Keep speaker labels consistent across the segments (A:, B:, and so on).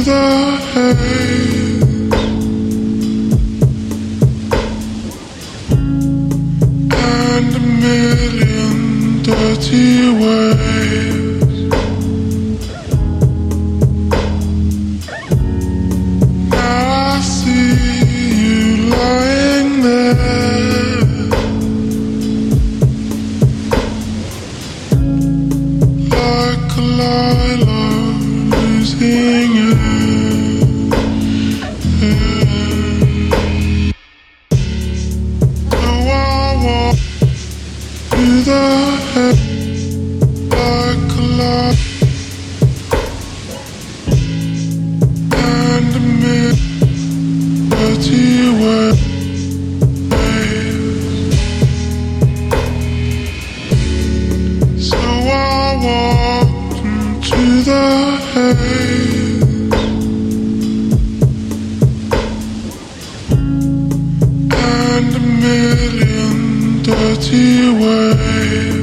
A: the haze, and a million dirty waves. Now I see you lying there, like a lilac losing it. So I walk through the head like a light, and a million dirty waves. So I walked into the haze, and a million dirty waves.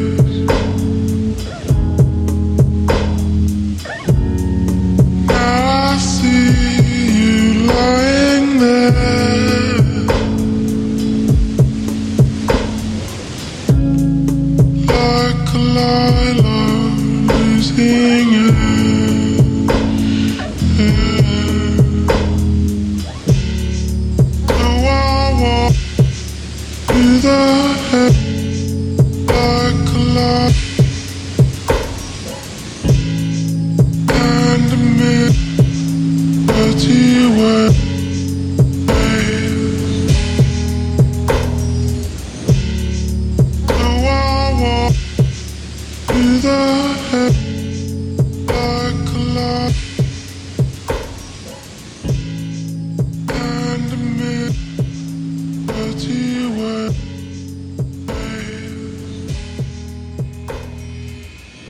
A: Now I see you lying there, like a lilac losing it. So I walk through the head like a light, and a million dirty waves.